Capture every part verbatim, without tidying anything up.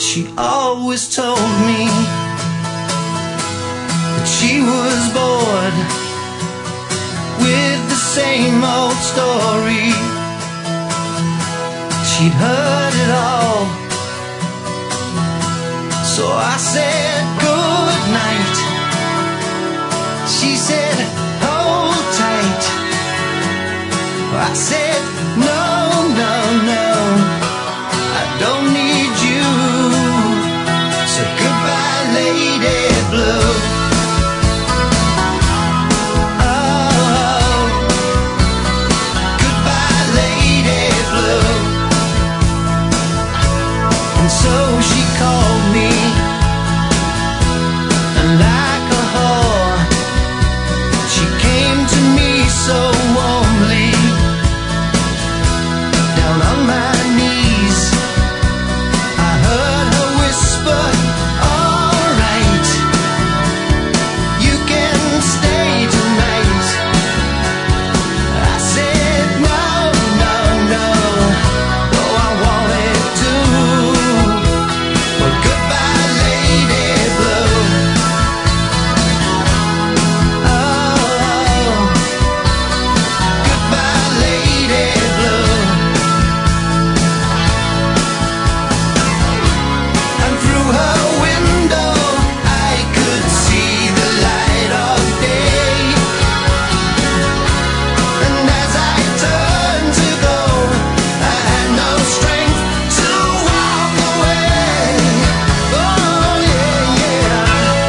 She always told me that she was bored with the same old story. She'd heard it all. So I said good night. She said hold tight. I said no, no, no, I don't need you. So goodbye, Lady Blue. Oh, goodbye, Lady Blue. And so she called me, and like a whore, she came to me so warmly. Down on my knees, I heard her whisper, all right, you can stay tonight. I said no, no, no, though I wanted to. Well, goodbye, Lady Blue. Oh, goodbye, Lady Blue. And through her window I could see the light of day. And as I turned to go, I had no strength to walk away. Oh yeah, yeah.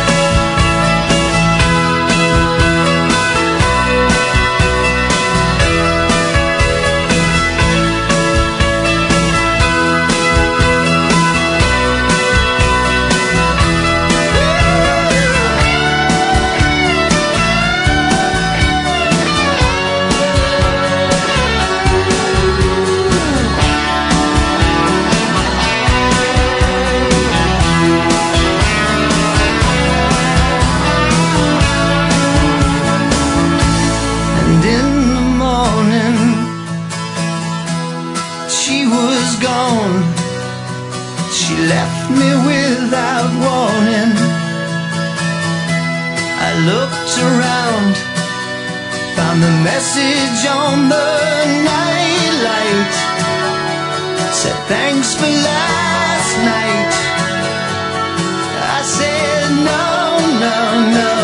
And in the morning she was gone. She left me without warning. I looked around, found the message on the nightlight. Said thanks for last night. I said no, no, no,